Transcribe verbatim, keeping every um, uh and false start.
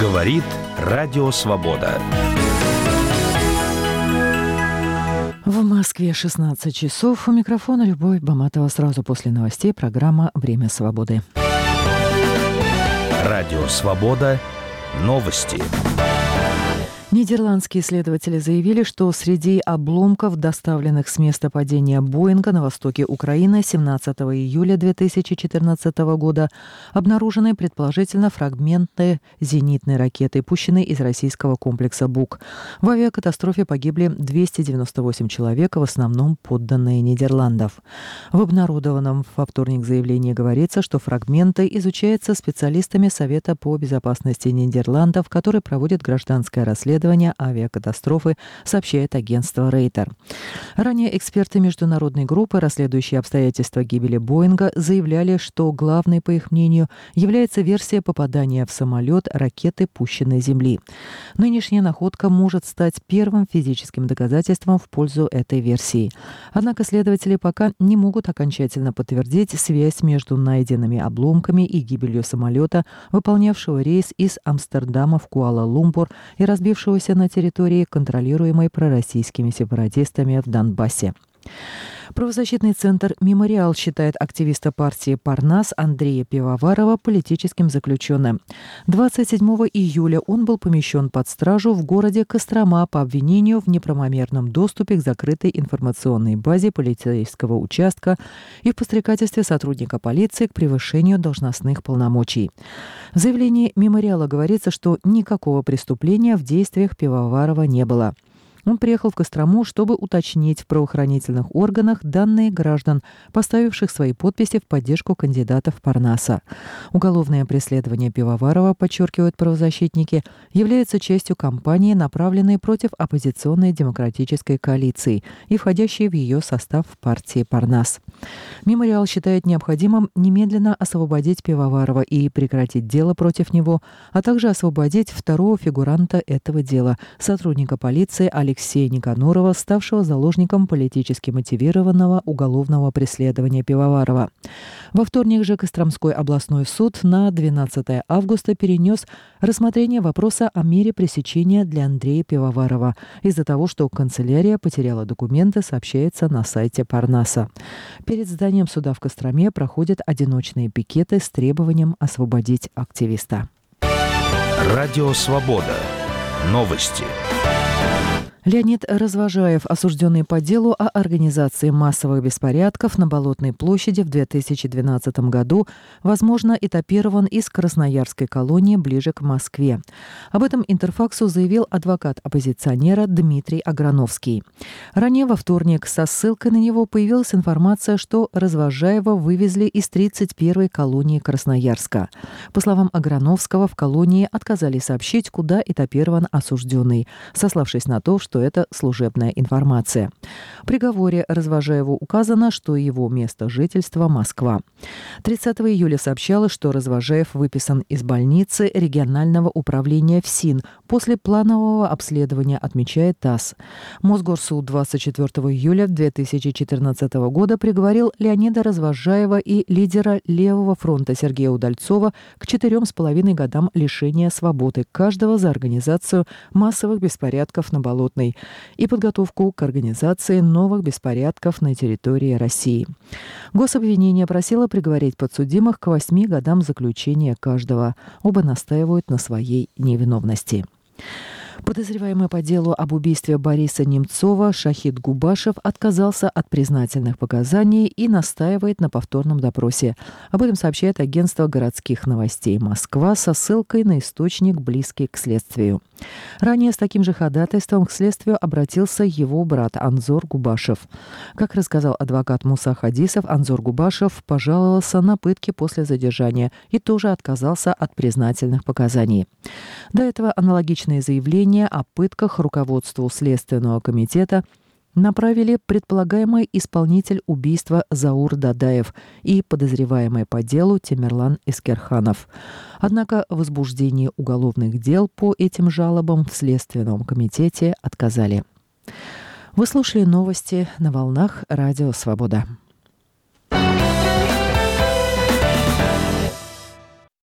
Говорит Радио Свобода. В Москве шестнадцать часов. У микрофона Любовь Баматова. Сразу после новостей программа «Время свободы». Радио Свобода. Новости. Нидерландские исследователи заявили, что среди обломков, доставленных с места падения Боинга на востоке Украины семнадцатого июля две тысячи четырнадцатого года, обнаружены предположительно фрагменты зенитной ракеты, пущенной из российского комплекса «Бук». В авиакатастрофе погибли двести девяносто восемь человек, в основном подданные Нидерландов. В обнародованном во вторник заявлении говорится, что фрагменты изучаются специалистами Совета по безопасности Нидерландов, который проводит гражданское расследование авиакатастрофы, сообщает агентство Рейтер. Ранее эксперты международной группы, расследующие обстоятельства гибели Боинга, заявляли, что главной, по их мнению, является версия попадания в самолет ракеты, пущенной с Земли. Нынешняя находка может стать первым физическим доказательством в пользу этой версии. Однако следователи пока не могут окончательно подтвердить связь между найденными обломками и гибелью самолета, выполнявшего рейс из Амстердама в Куала-Лумпур и разбившего на территории, контролируемой пророссийскими сепаратистами в Донбассе. Правозащитный центр «Мемориал» считает активиста партии «Парнас» Андрея Пивоварова политическим заключенным. двадцать седьмого июля он был помещен под стражу в городе Кострома по обвинению в неправомерном доступе к закрытой информационной базе полицейского участка и в подстрекательстве сотрудника полиции к превышению должностных полномочий. В заявлении «Мемориала» говорится, что никакого преступления в действиях Пивоварова не было. Он приехал в Кострому, чтобы уточнить в правоохранительных органах данные граждан, поставивших свои подписи в поддержку кандидатов Парнаса. Уголовное преследование Пивоварова, подчеркивают правозащитники, является частью кампании, направленной против оппозиционной демократической коалиции и входящей в ее состав партии Парнас. Мемориал считает необходимым немедленно освободить Пивоварова и прекратить дело против него, а также освободить второго фигуранта этого дела, сотрудника полиции Алексея Алексея Никанорова, ставшего заложником политически мотивированного уголовного преследования Пивоварова. Во вторник же Костромской областной суд на двенадцатое августа перенес рассмотрение вопроса о мере пресечения для Андрея Пивоварова из-за того, что канцелярия потеряла документы, сообщается на сайте Парнаса. Перед зданием суда в Костроме проходят одиночные пикеты с требованием освободить активиста. Радио Свобода. Новости. Леонид Развожаев, осужденный по делу о организации массовых беспорядков на Болотной площади в две тысячи двенадцатом году, возможно, этапирован из красноярской колонии ближе к Москве. Об этом Интерфаксу заявил адвокат оппозиционера Дмитрий Аграновский. Ранее во вторник со ссылкой на него появилась информация, что Развожаева вывезли из тридцать первой колонии Красноярска. По словам Аграновского, в колонии отказались сообщить, куда этапирован осужденный, сославшись на то, что что это служебная информация. В приговоре Развожаеву указано, что его место жительства – Москва. тридцатого июля сообщалось, что Развожаев выписан из больницы регионального управления ФСИН после планового обследования, отмечает ТАСС. Мосгорсуд двадцать четвёртого июля две тысячи четырнадцатого года приговорил Леонида Развожаева и лидера Левого фронта Сергея Удальцова к четырем с половиной годам лишения свободы каждого за организацию массовых беспорядков на Болотной и подготовку к организации новых беспорядков на территории России. Гособвинение просило приговорить подсудимых к восьми годам заключения каждого. Оба настаивают на своей невиновности. Подозреваемый по делу об убийстве Бориса Немцова Шахид Губашев отказался от признательных показаний и настаивает на повторном допросе. Об этом сообщает агентство городских новостей «Москва» со ссылкой на источник, близкий к следствию. Ранее с таким же ходатайством к следствию обратился его брат Анзор Губашев. Как рассказал адвокат Муса Хадисов, Анзор Губашев пожаловался на пытки после задержания и тоже отказался от признательных показаний. До этого аналогичные заявления о пытках руководству Следственного комитета направили предполагаемый исполнитель убийства Заур Дадаев и подозреваемый по делу Темирлан Искерханов. Однако в возбуждении уголовных дел по этим жалобам в Следственном комитете отказали. Вы слушали новости на волнах Радио Свобода.